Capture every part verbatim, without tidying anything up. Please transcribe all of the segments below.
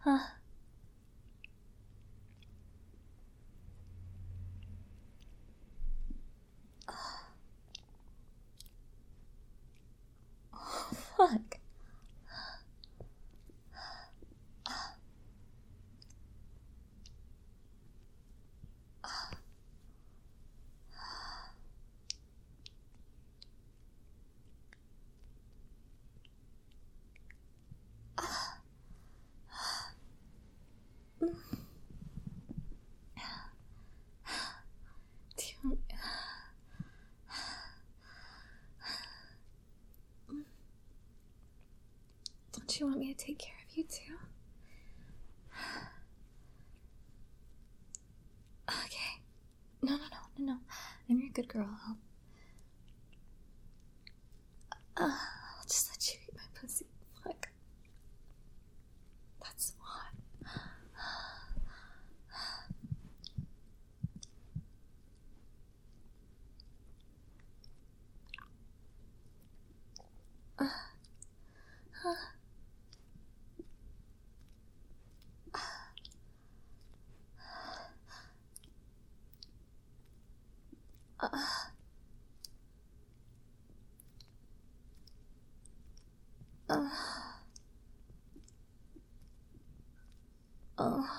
Fuck. Don't you want me to take care of you too? Okay. No, no, no, no, no. I'm your good girl. I'll, uh, I'll just let you eat my pussy. Fuck. That's hot. Uh, uh. Uh, uh, uh,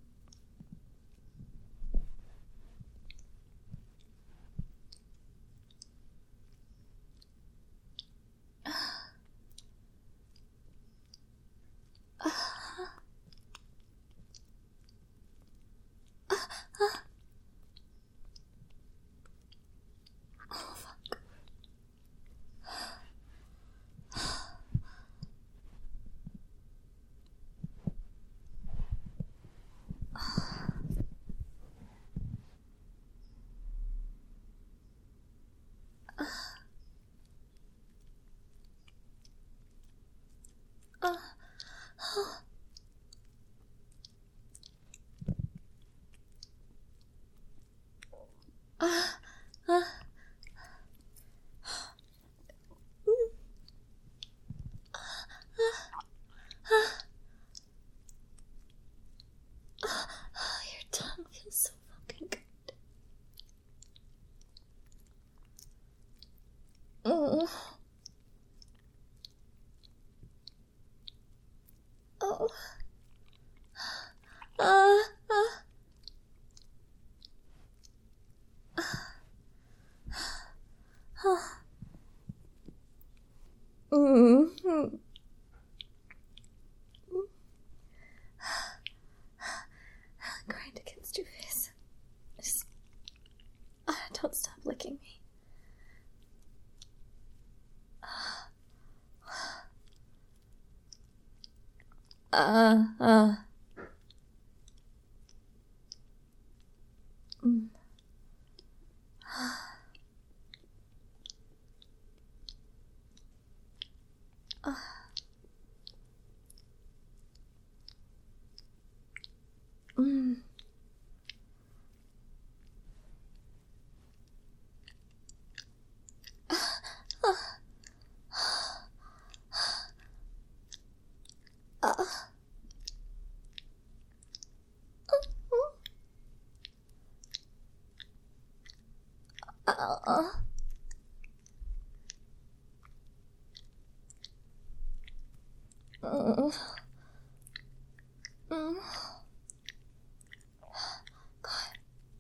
uh, uh, uh. Your tongue feels so fucking good. Oh. Oh. Uh, uh. Mm-hmm. Grind against your face. Just uh, don't stop licking me. Uh, uh. Mm. Uh. Mm. Uh. Uh. Uh. Mm. God.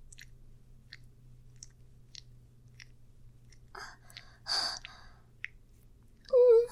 Mm.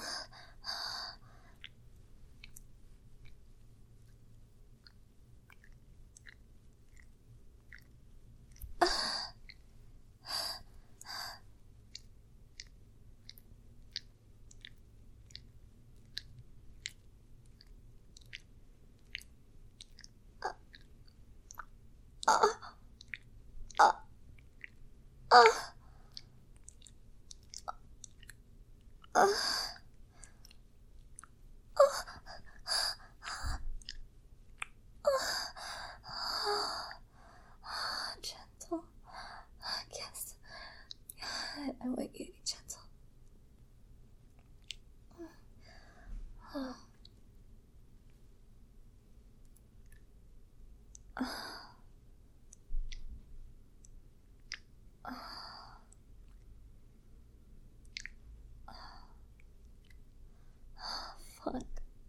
fuck.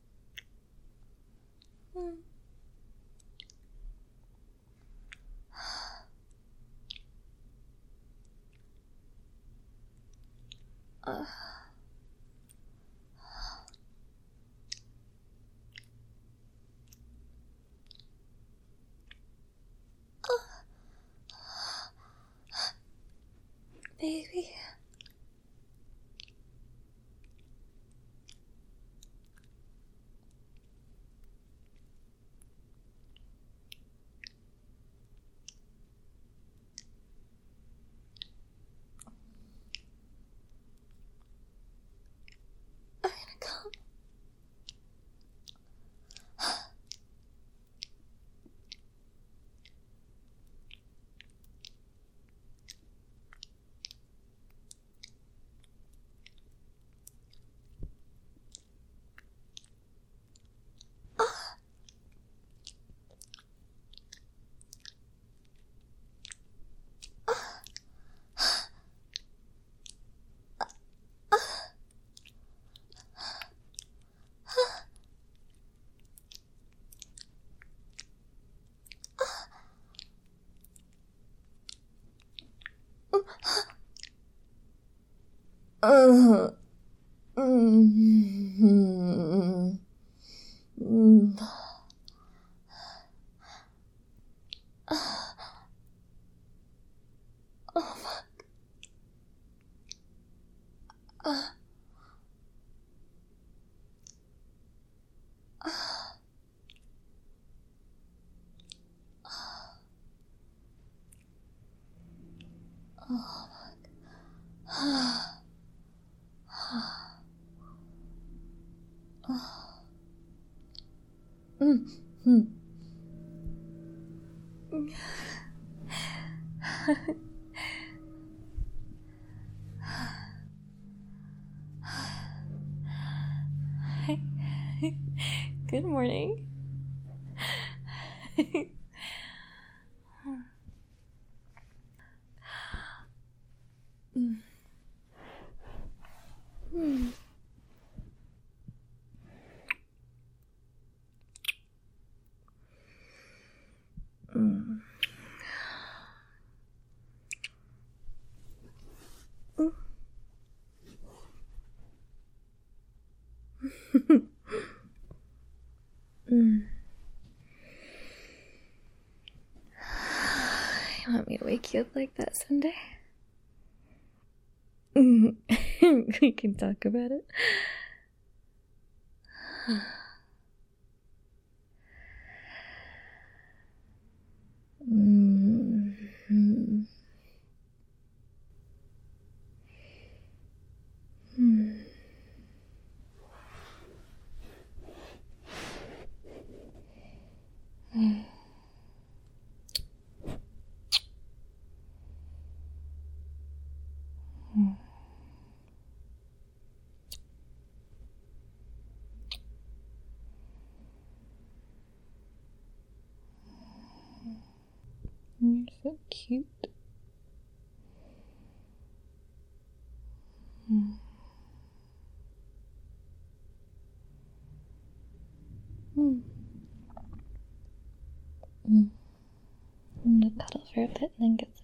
Hmm. Uh. Baby. I'm gonna come. Uh, mm, mm, oh fuck. Uh, oh fuck. Mm, mm. Good morning. Mm. Mm. Mm. Mm. You want me to wake you up like that someday? Mm. We can talk about it. Mm. Mm. Mm. Mm. Mm. You're so cute. Mm. Mm. Mm. I'm gonna cuddle for a bit and then get some